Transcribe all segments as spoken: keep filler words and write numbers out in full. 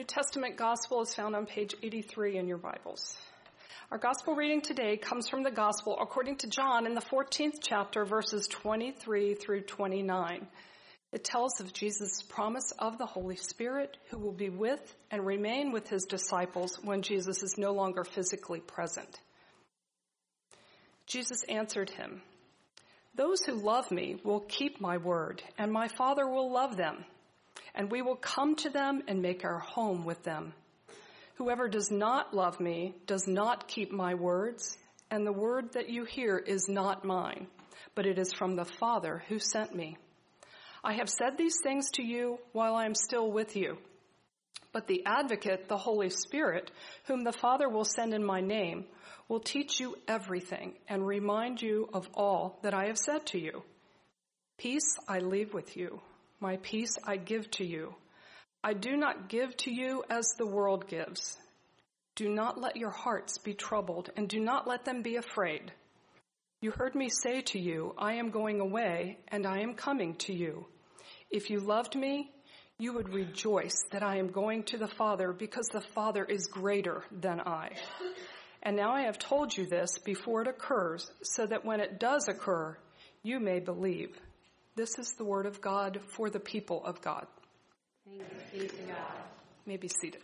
New Testament Gospel is found on page eighty-three in your Bibles. Our Gospel reading today comes from the Gospel according to John in the fourteenth chapter, verses twenty-three through twenty-nine. It tells of Jesus' promise of the Holy Spirit, who will be with and remain with his disciples when Jesus is no longer physically present. Jesus answered him, "Those who love me will keep my word, and my Father will love them, and we will come to them and make our home with them. Whoever does not love me does not keep my words, and the word that you hear is not mine, but it is from the Father who sent me. I have said these things to you while I am still with you. But the Advocate, the Holy Spirit, whom the Father will send in my name, will teach you everything and remind you of all that I have said to you. Peace I leave with you. My peace I give to you. I do not give to you as the world gives. Do not let your hearts be troubled, and do not let them be afraid. You heard me say to you, I am going away, and I am coming to you. If you loved me, you would rejoice that I am going to the Father, because the Father is greater than I. And now I have told you this before it occurs, so that when it does occur, you may believe." This is the word of God for the people of God. Thanks be to God. You may be seated.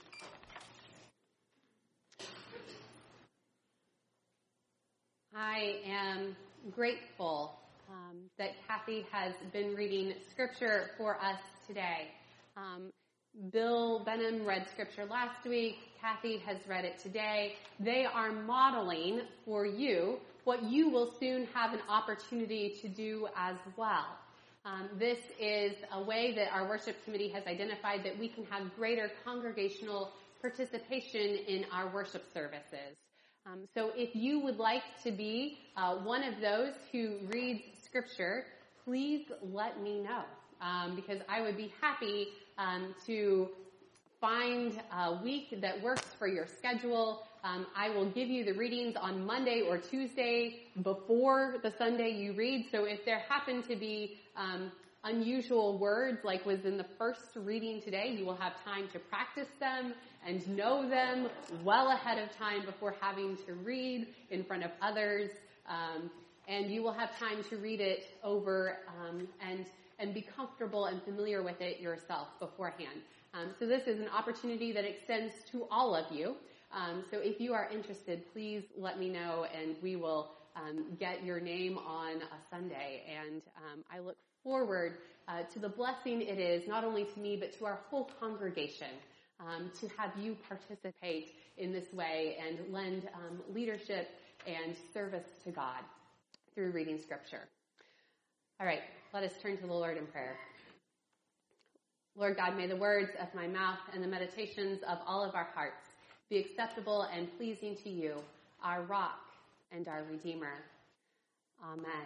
I am grateful um, that Kathy has been reading scripture for us today. Um, Bill Benham read scripture last week. Kathy has read it today. They are modeling for you what you will soon have an opportunity to do as well. Um, this is a way that our worship committee has identified that we can have greater congregational participation in our worship services. Um, so if you would like to be uh, one of those who reads scripture, please let me know, um, because I would be happy um, to find a week that works for your schedule. Um, I will give you the readings on Monday or Tuesday before the Sunday you read. So if there happen to be um, unusual words like was in the first reading today, you will have time to practice them and know them well ahead of time before having to read in front of others. Um, and you will have time to read it over um, and and be comfortable and familiar with it yourself beforehand. Um, so this is an opportunity that extends to all of you. Um, so if you are interested, please let me know, and we will um, get your name on a Sunday. And um, I look forward uh, to the blessing it is, not only to me, but to our whole congregation, um, to have you participate in this way and lend um, leadership and service to God through reading Scripture. All right, let us turn to the Lord in prayer. Lord God, may the words of my mouth and the meditations of all of our hearts be acceptable and pleasing to you, our rock and our Redeemer. Amen.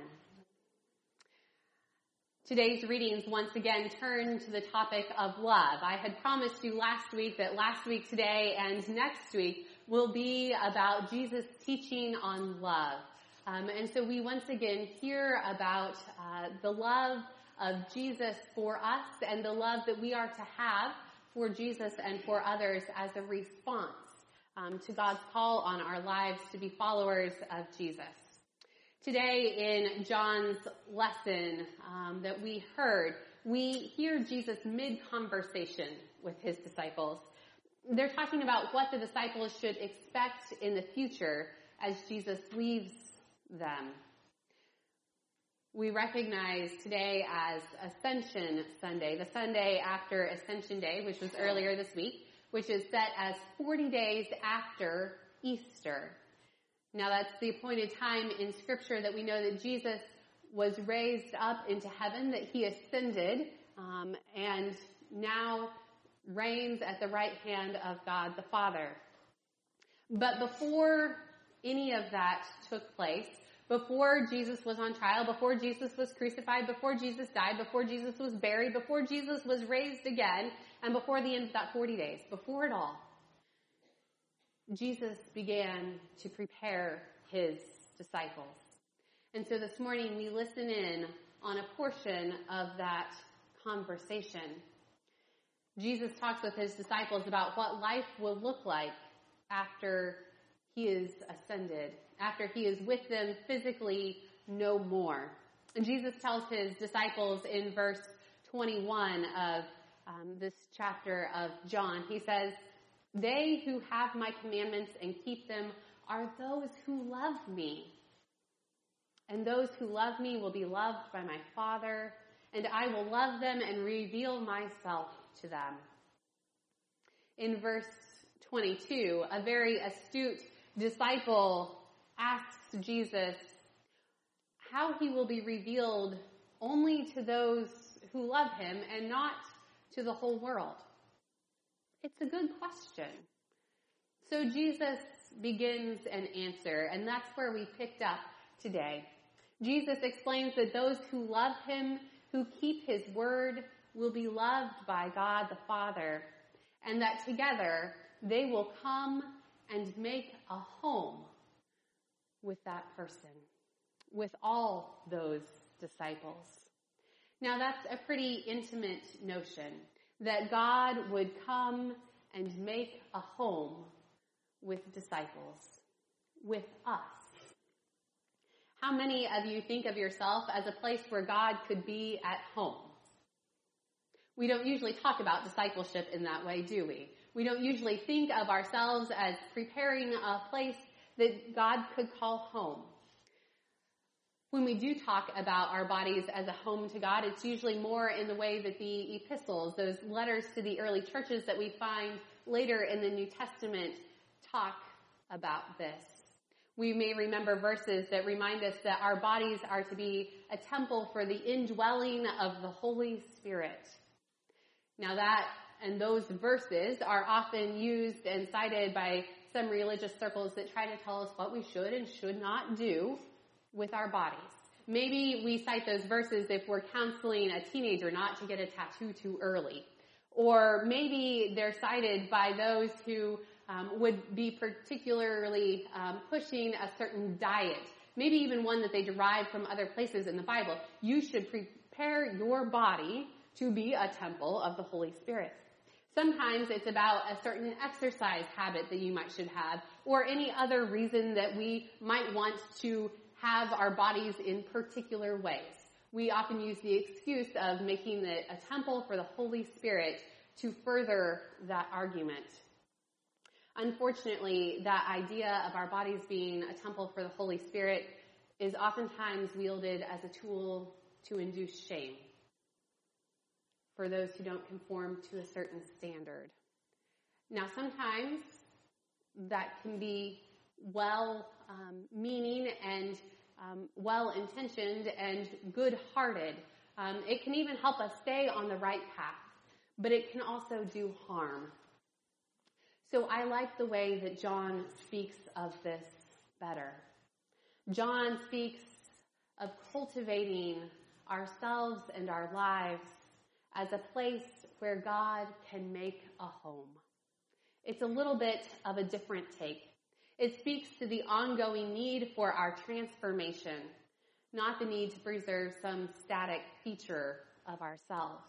Today's readings once again turn to the topic of love. I had promised you last week that last week, today, and next week will be about Jesus' teaching on love. Um, and so we once again hear about uh, the love of Jesus for us and the love that we are to have for Jesus and for others as a response um, to God's call on our lives to be followers of Jesus. Today in John's lesson um, that we heard, we hear Jesus mid-conversation with his disciples. They're talking about what the disciples should expect in the future as Jesus leaves them. We recognize today as Ascension Sunday, the Sunday after Ascension Day, which was earlier this week, which is set as forty days after Easter. Now that's the appointed time in Scripture that we know that Jesus was raised up into heaven, that he ascended, um, and now reigns at the right hand of God the Father. But before any of that took place, before Jesus was on trial, before Jesus was crucified, before Jesus died, before Jesus was buried, before Jesus was raised again, and before the end of that forty days, before it all, Jesus began to prepare his disciples. And so this morning we listen in on a portion of that conversation. Jesus talks with his disciples about what life will look like after he is ascended, after he is with them physically no more. And Jesus tells his disciples in verse twenty-one of um, this chapter of John, he says, "They who have my commandments and keep them are those who love me. And those who love me will be loved by my Father, and I will love them and reveal myself to them." In verse twenty-two, a very astute disciple asks Jesus how he will be revealed only to those who love him and not to the whole world. It's a good question. So Jesus begins an answer, and that's where we picked up today. Jesus explains that those who love him, who keep his word, will be loved by God the Father, and that together they will come and make a home with that person, with all those disciples. Now that's a pretty intimate notion, that God would come and make a home with disciples, with us. How many of you think of yourself as a place where God could be at home? We don't usually talk about discipleship in that way, do we? We don't usually think of ourselves as preparing a place that God could call home. When we do talk about our bodies as a home to God, it's usually more in the way that the epistles, those letters to the early churches that we find later in the New Testament, talk about this. We may remember verses that remind us that our bodies are to be a temple for the indwelling of the Holy Spirit. Now that and those verses are often used and cited by some religious circles that try to tell us what we should and should not do with our bodies. Maybe we cite those verses if we're counseling a teenager not to get a tattoo too early. Or maybe they're cited by those who um, would be particularly um, pushing a certain diet, maybe even one that they derive from other places in the Bible. You should prepare your body to be a temple of the Holy Spirit. Sometimes it's about a certain exercise habit that you might should have, or any other reason that we might want to have our bodies in particular ways. We often use the excuse of making it a temple for the Holy Spirit to further that argument. Unfortunately, that idea of our bodies being a temple for the Holy Spirit is oftentimes wielded as a tool to induce shame for those who don't conform to a certain standard. Now, sometimes that can be well-meaning um, and um, well-intentioned and good-hearted. Um, it can even help us stay on the right path, but it can also do harm. So I like the way that John speaks of this better. John speaks of cultivating ourselves and our lives as a place where God can make a home. It's a little bit of a different take. It speaks to the ongoing need for our transformation, not the need to preserve some static feature of ourselves.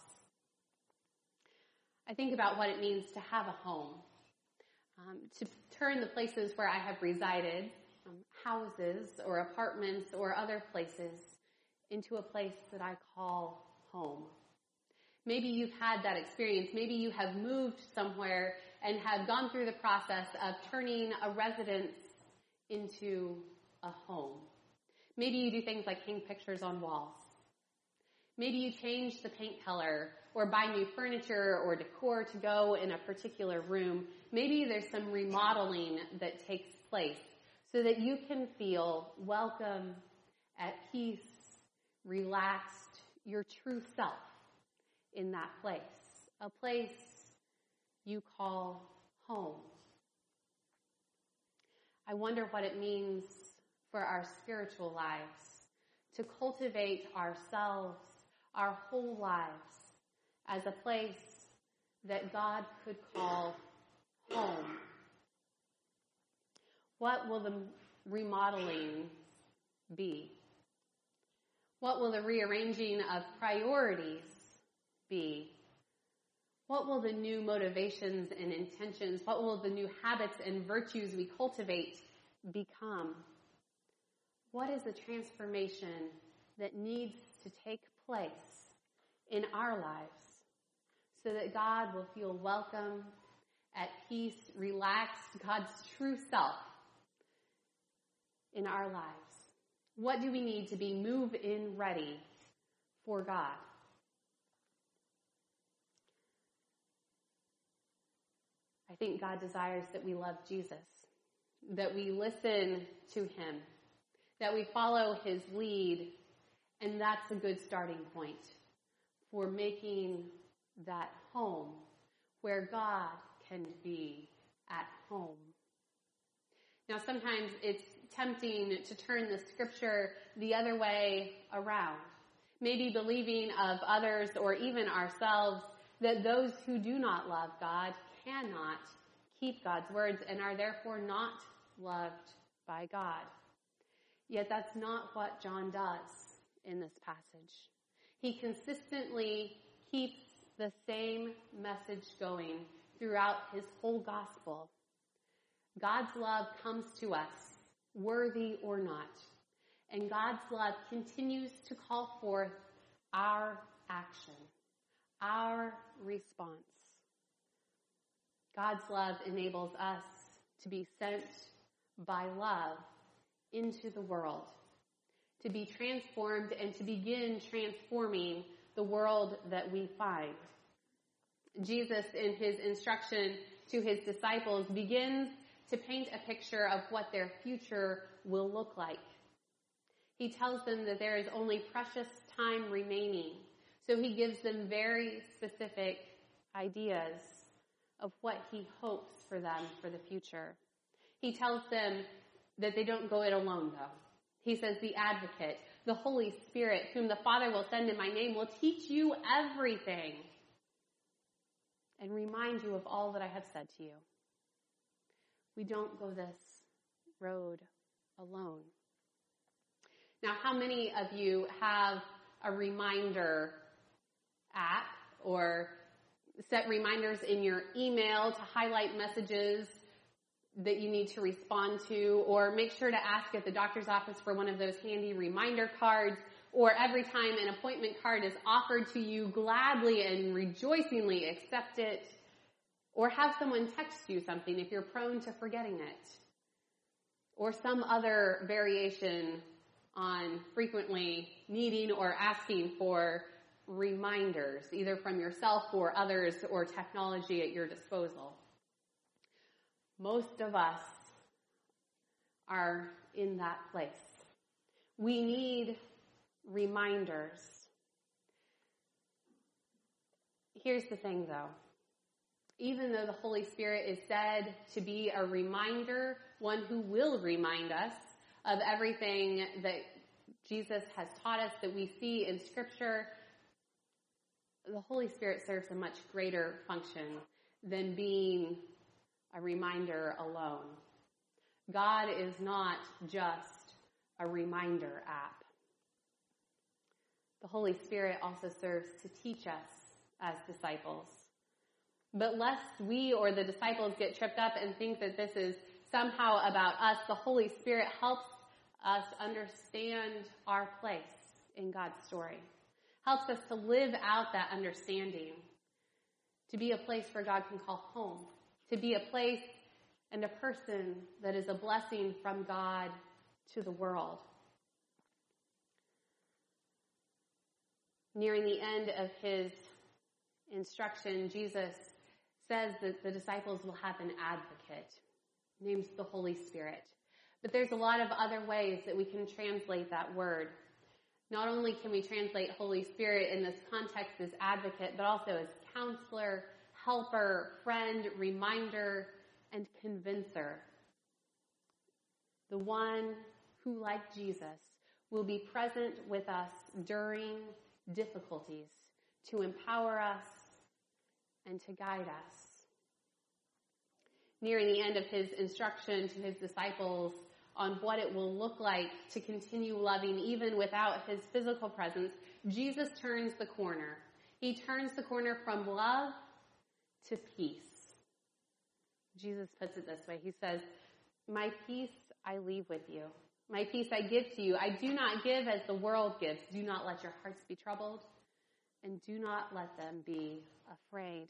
I think about what it means to have a home, um, to turn the places where I have resided, um, houses or apartments or other places, into a place that I call home. Maybe you've had that experience. Maybe you have moved somewhere and have gone through the process of turning a residence into a home. Maybe you do things like hang pictures on walls. Maybe you change the paint color or buy new furniture or decor to go in a particular room. Maybe there's some remodeling that takes place so that you can feel welcome, at peace, relaxed, your true self in that place, a place you call home. I wonder what it means for our spiritual lives to cultivate ourselves, our whole lives, as a place that God could call home. What will the remodeling be? What will the rearranging of priorities be? What will the new motivations and intentions, what will the new habits and virtues we cultivate become? What is the transformation that needs to take place in our lives so that God will feel welcome, at peace, relaxed, God's true self in our lives? What do we need to be move-in ready for God? I think God desires that we love Jesus, that we listen to him, that we follow his lead, and that's a good starting point for making that home where God can be at home. Now, sometimes it's tempting to turn the scripture the other way around, maybe believing of others or even ourselves that those who do not love God cannot keep God's words and are therefore not loved by God. Yet that's not what John does in this passage. He consistently keeps the same message going throughout his whole gospel. God's love comes to us, worthy or not, and God's love continues to call forth our action, our response. God's love enables us to be sent by love into the world, to be transformed and to begin transforming the world that we find. Jesus, in his instruction to his disciples, begins to paint a picture of what their future will look like. He tells them that there is only precious time remaining, so he gives them very specific ideas of what he hopes for them for the future. He tells them that they don't go it alone, though. He says, the advocate, the Holy Spirit, whom the Father will send in my name, will teach you everything and remind you of all that I have said to you. We don't go this road alone. Now, how many of you have a reminder app or set reminders in your email to highlight messages that you need to respond to, or make sure to ask at the doctor's office for one of those handy reminder cards, or every time an appointment card is offered to you, gladly and rejoicingly accept it, or have someone text you something if you're prone to forgetting it, or some other variation on frequently needing or asking for reminders, either from yourself or others or technology at your disposal. Most of us are in that place. We need reminders. Here's the thing, though. Even though the Holy Spirit is said to be a reminder, one who will remind us of everything that Jesus has taught us, that we see in Scripture, the Holy Spirit serves a much greater function than being a reminder alone. God is not just a reminder app. The Holy Spirit also serves to teach us as disciples. But lest we or the disciples get tripped up and think that this is somehow about us, the Holy Spirit helps us understand our place in God's story. Helps us to live out that understanding. To be a place where God can call home. To be a place and a person that is a blessing from God to the world. Nearing the end of his instruction, Jesus says that the disciples will have an advocate, named the Holy Spirit. But there's a lot of other ways that we can translate that word. Not only can we translate Holy Spirit in this context as advocate, but also as counselor, helper, friend, reminder, and convincer. The one who, like Jesus, will be present with us during difficulties to empower us and to guide us. Nearing the end of his instruction to his disciples on what it will look like to continue loving even without his physical presence, Jesus turns the corner. He turns the corner from love to peace. Jesus puts it this way. He says, my peace I leave with you. My peace I give to you. I do not give as the world gives. Do not let your hearts be troubled, and do not let them be afraid.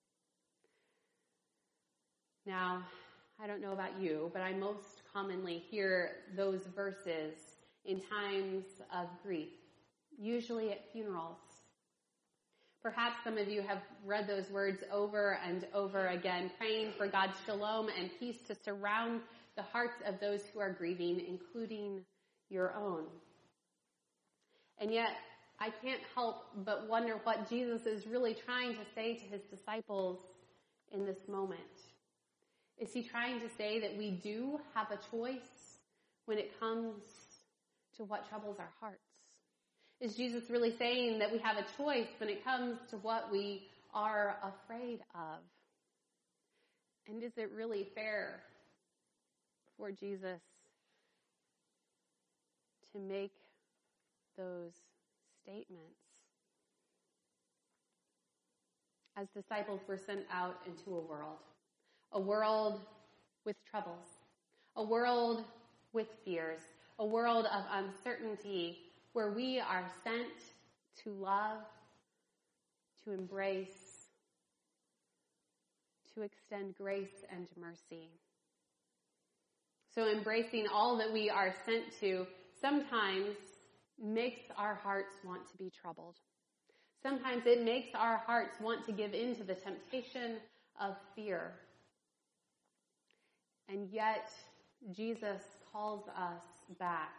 Now, I don't know about you, but I most commonly hear those verses in times of grief, usually at funerals. Perhaps some of you have read those words over and over again, praying for God's shalom and peace to surround the hearts of those who are grieving, including your own. And yet, I can't help but wonder what Jesus is really trying to say to his disciples in this moment. Is he trying to say that we do have a choice when it comes to what troubles our hearts? Is Jesus really saying that we have a choice when it comes to what we are afraid of? And is it really fair for Jesus to make those statements? As disciples, we're sent out into a world, a world with troubles, a world with fears, a world of uncertainty, where we are sent to love, to embrace, to extend grace and mercy. So embracing all that we are sent to sometimes makes our hearts want to be troubled. Sometimes it makes our hearts want to give in to the temptation of fear. And yet, Jesus calls us back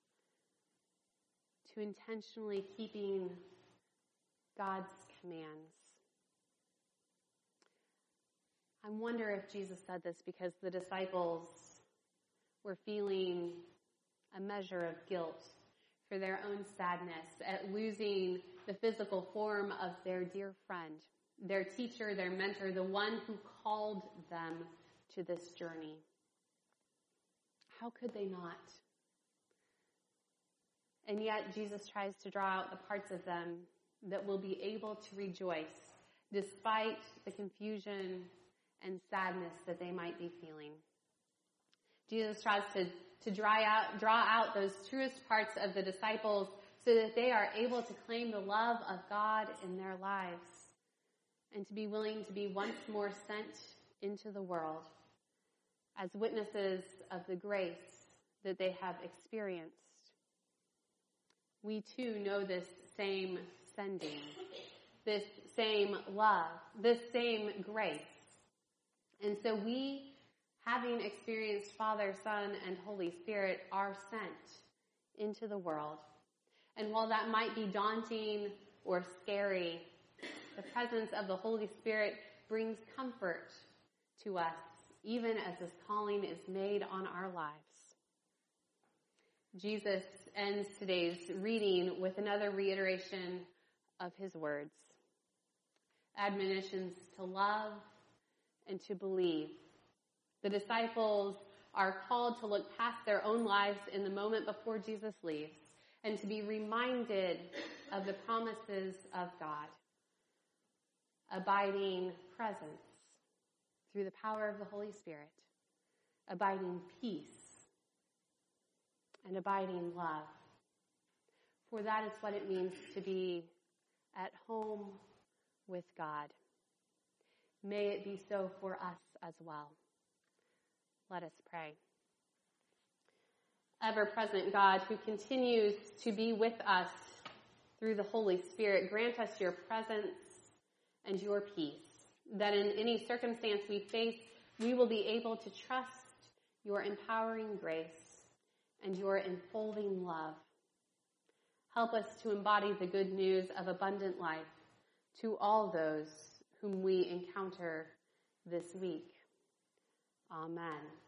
to intentionally keeping God's commands. I wonder if Jesus said this because the disciples were feeling a measure of guilt for their own sadness at losing the physical form of their dear friend, their teacher, their mentor, the one who called them to this journey. How could they not? And yet Jesus tries to draw out the parts of them that will be able to rejoice despite the confusion and sadness that they might be feeling. Jesus tries to, to dry out, draw out those truest parts of the disciples so that they are able to claim the love of God in their lives and to be willing to be once more sent into the world as witnesses of the grace that they have experienced. We too know this same sending, this same love, this same grace. And so we, having experienced Father, Son, and Holy Spirit, are sent into the world. And while that might be daunting or scary, the presence of the Holy Spirit brings comfort to us, even as this calling is made on our lives. Jesus ends today's reading with another reiteration of his words. Admonitions to love and to believe. The disciples are called to look past their own lives in the moment before Jesus leaves and to be reminded of the promises of God. Abiding presence through the power of the Holy Spirit. Abiding peace. And abiding love. For that is what it means to be at home with God. May it be so for us as well. Let us pray. Ever-present God, who continues to be with us through the Holy Spirit, grant us your presence and your peace, that in any circumstance we face, we will be able to trust your empowering grace and your enfolding love. Help us to embody the good news of abundant life to all those whom we encounter this week. Amen.